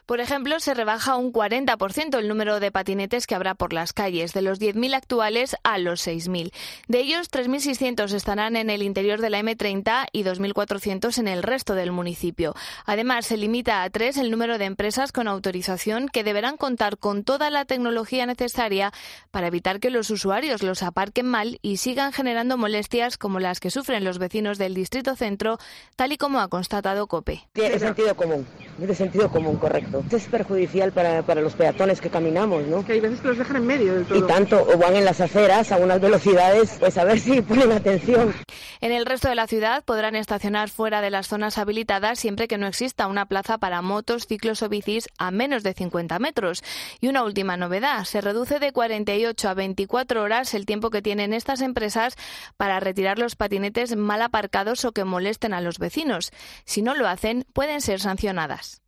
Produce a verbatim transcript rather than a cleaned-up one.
Por ejemplo, se rebaja un cuarenta por ciento el número de patinetes que habrá por las calles, de los diez mil actuales a los seis mil. De ellos, tres mil seiscientos estarán en el interior de la eme treinta y dos mil cuatrocientos en el resto del municipio. Además, se limita a tres el número de empresas con autorización que deberán contar con toda la tecnología necesaria para evitar que los usuarios los aparquen mal y sigan generando molestias como las que sufren los vecinos del Distrito Centro, tal y como ha constatado COPE. Tiene sentido común, es de sentido común, correcto. Es perjudicial para, para los peatones que caminamos, ¿no? Que hay veces que los dejan en medio del todo. Y tanto, o van en las aceras a unas velocidades, pues a ver si ponen atención. En el resto de la ciudad podrán estacionar fuera de las zonas habilitadas siempre que no exista una plaza para motos, ciclos o bicis a menos de cincuenta metros. Y una última novedad, se reduce de cuarenta y ocho a veinticuatro horas el tiempo que tienen estas empresas para retirar los patinetes mal aparcados o que molesten a los vecinos. Si no lo hacen, pueden ser sancionadas.